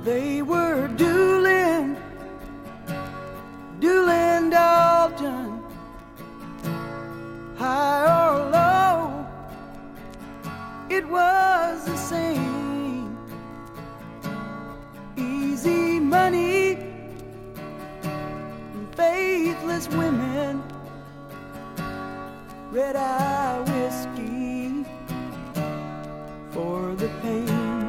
They were Doolin, Dalton, high or low, it was the same. Easy money and faithless women, red-eye whiskey for the pain.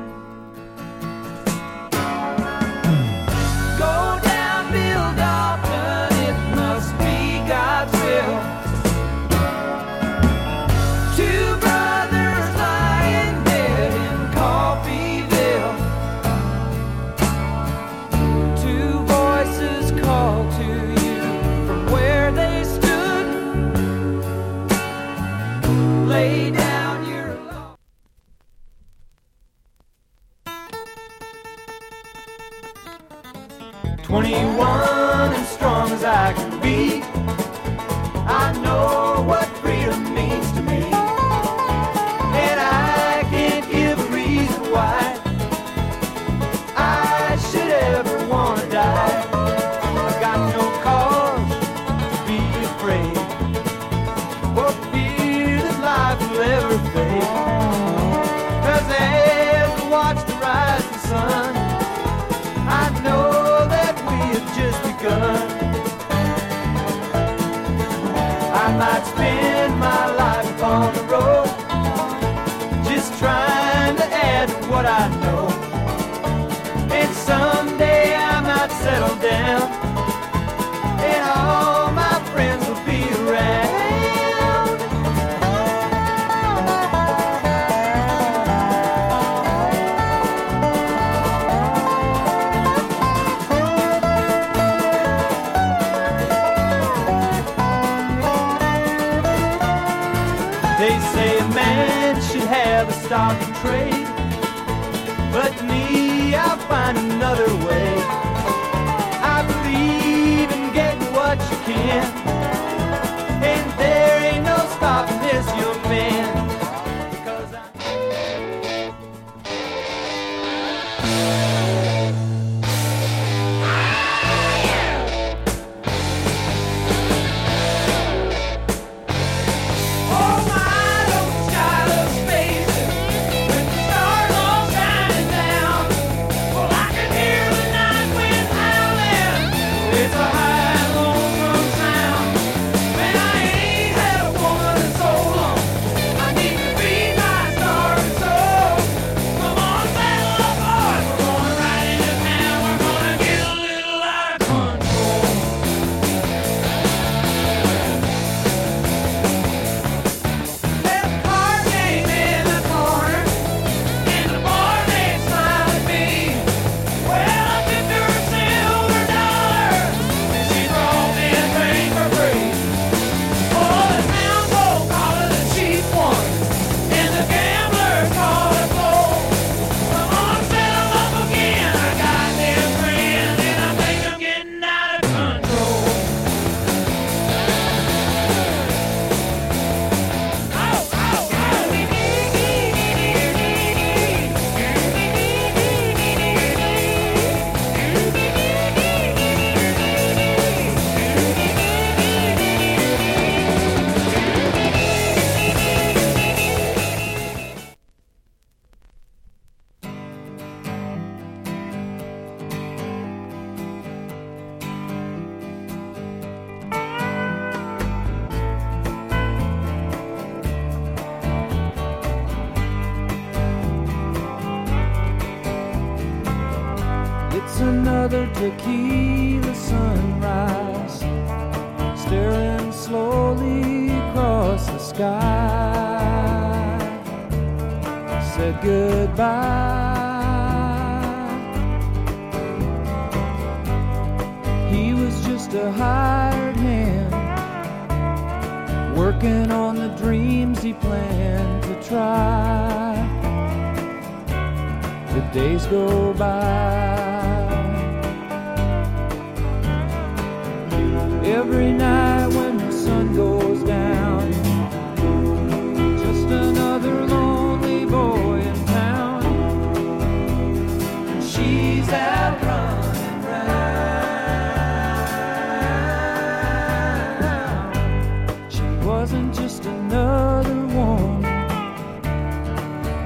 Go down, Bill Dalton, it must be God's will. Two brothers lying dead in Coffeeville. Two voices call to you from where they stood. Lay down your law. 21 and strong as I can be, I know what freedom means to me, and I can't give a reason why I should ever want to die. I got no cause to be afraid, or fear that life will ever fade. 'Cause as I watch the rising sun, I know that we have just begun. I might spend my life upon the road, just trying to add to what I know. And someday I might settle down, and all my friends will be around. They say a man should have a stock and trade, but me, I'll find another way. I believe in getting what you can, and there ain't no stopping this young man. Because another tequila sunrise, staring slowly across the sky. Said goodbye. He was just a hired hand, working on the dreams he planned to try. The days go by. Every night when the sun goes down, just another lonely boy in town. She's out.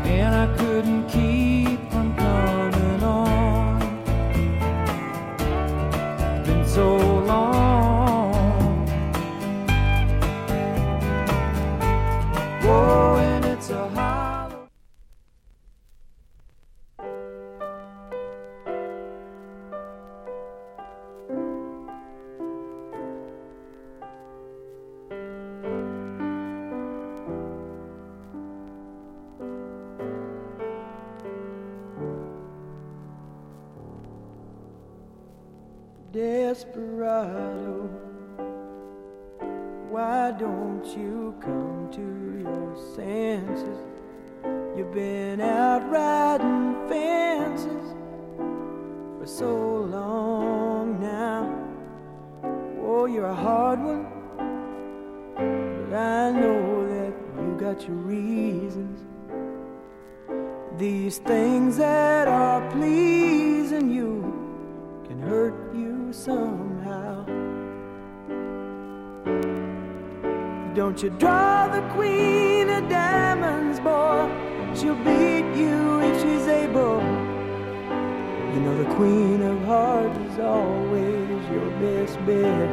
and I couldn't keep from coming on. Been so long. Whoa, and it's a hollow. Desperado, why don't you come to your senses? You've been out riding fences for so long now. Oh, you're a hard one, but I know that you got your reasons. These things that are pleasing you can hurt you somehow. Don't you draw the queen of diamonds, boy. She'll beat you if she's able. You know the queen of hearts is always your best bet.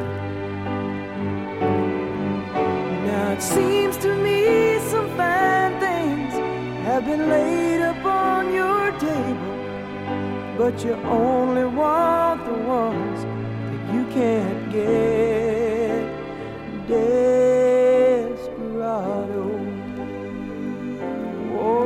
Now it seems to me some fine things have been laid upon your table, but you only want the ones that you can't get. Desperado. Oh.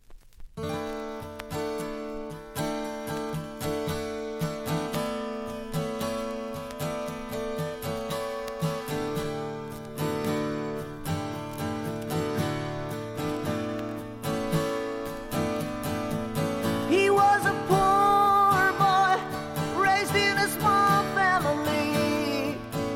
He was a poor boy, raised in a small family.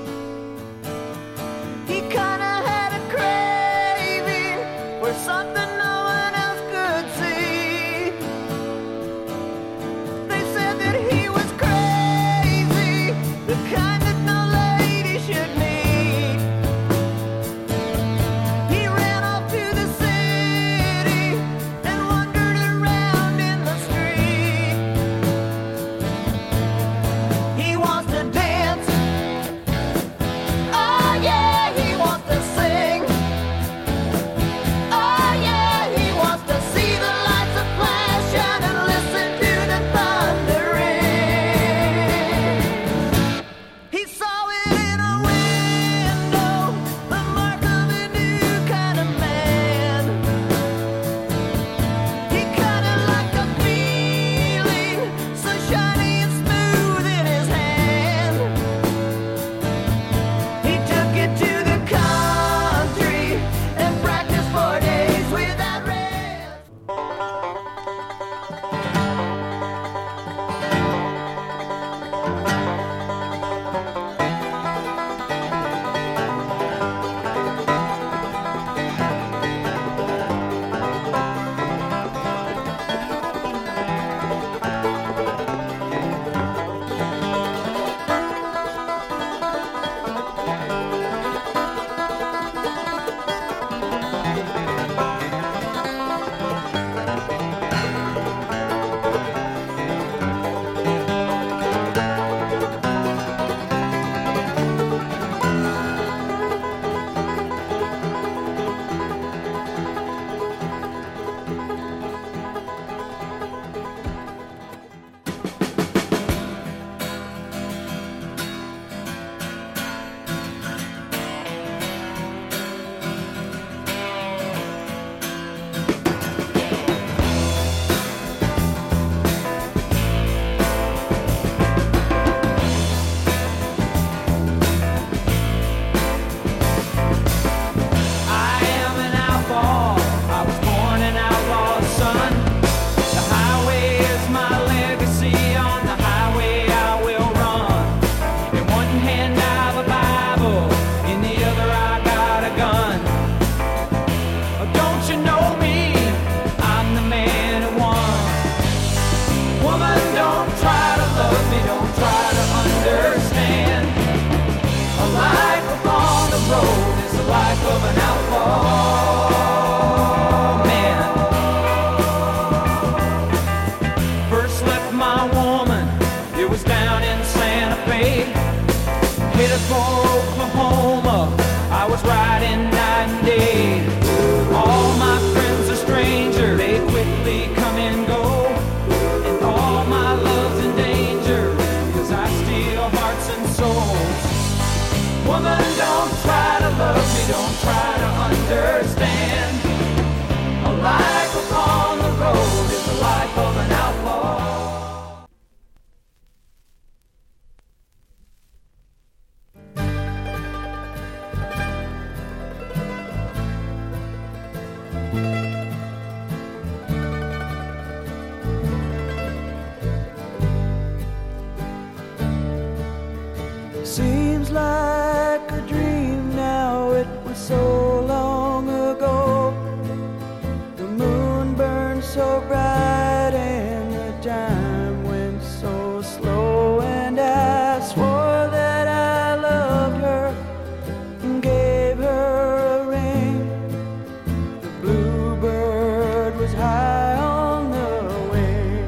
so bright and the time went so slow, and I swore that I loved her and gave her a ring. The bluebird was high on the wing.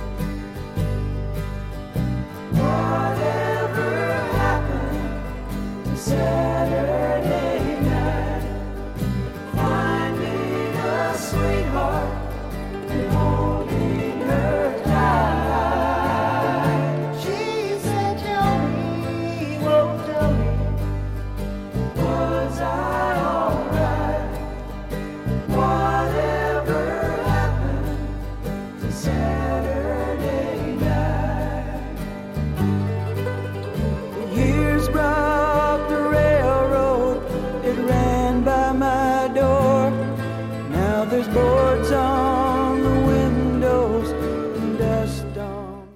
Whatever happened to Saturday night, finding a sweetheart and holding her tight. She said, tell me, oh tell me, was I alright? Whatever happened to Saturday night? The years brought the railroad, it ran by my door. Now there's boards on the windows and dust on.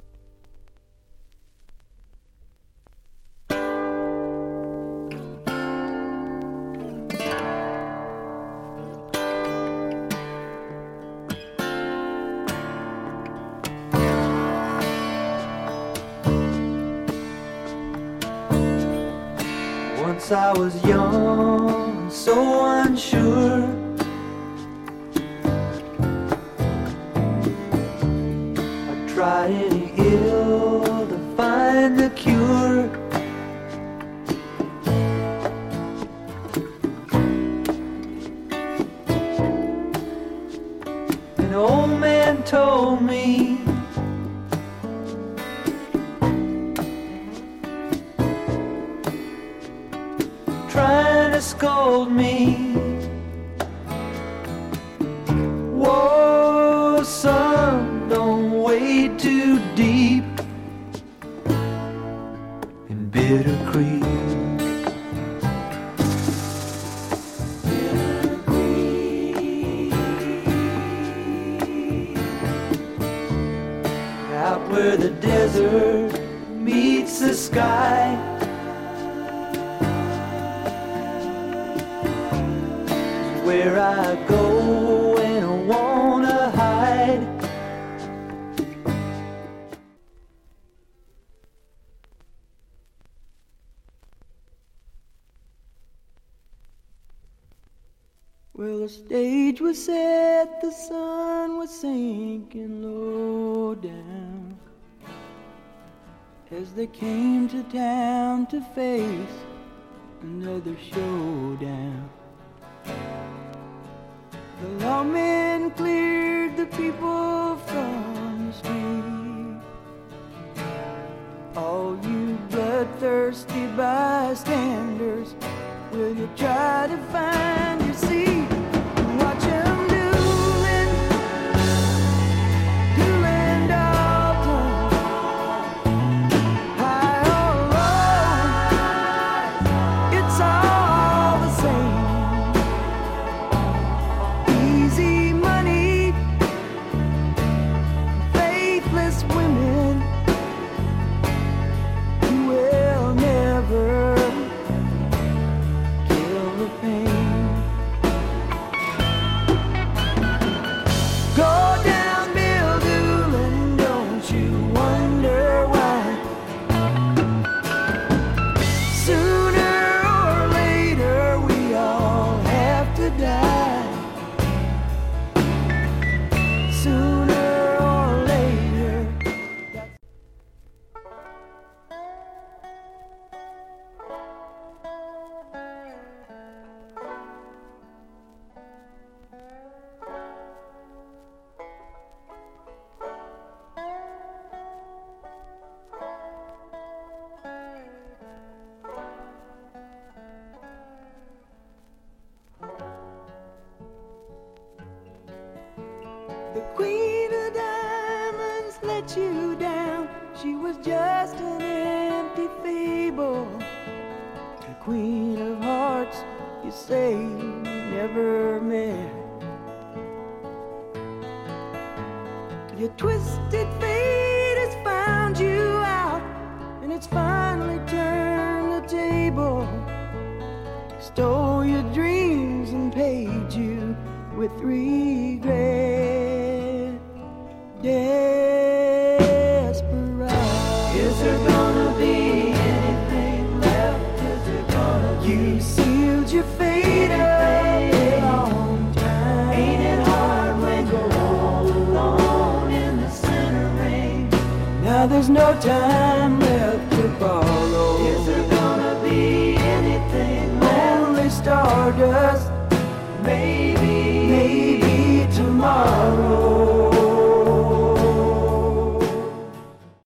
Once I was young, so unsure. I tried any ill to find the cure. An old man told me trying to scold me. Whoa, son, don't wade too deep in Bitter Creek. Bitter Creek. Out where the desert meets the sky, where I go when I wanna hide. Well, the stage was set, the sun was sinking low down as they came to town to face another showdown. The lawmen cleared the people from the street. All you bloodthirsty bystanders, will you try to find your seat? Watch 'em dueling, dueling Dalton, high or low, it's all the same. Easy money, faithless women, you will never kill the pain. Go down, Bill Doolin, don't you wonder why? Sooner or later we all have to die. Sooner or later. The Queen of Diamonds let you down. She was just an empty fable. The Queen of Hearts, you say you never met. Your twisted fate has found you out, and it's finally turned the table. Stole your dreams and paid you with regret. there's no time left to borrow. Is there gonna be anything left? Only stardust, Maybe. maybe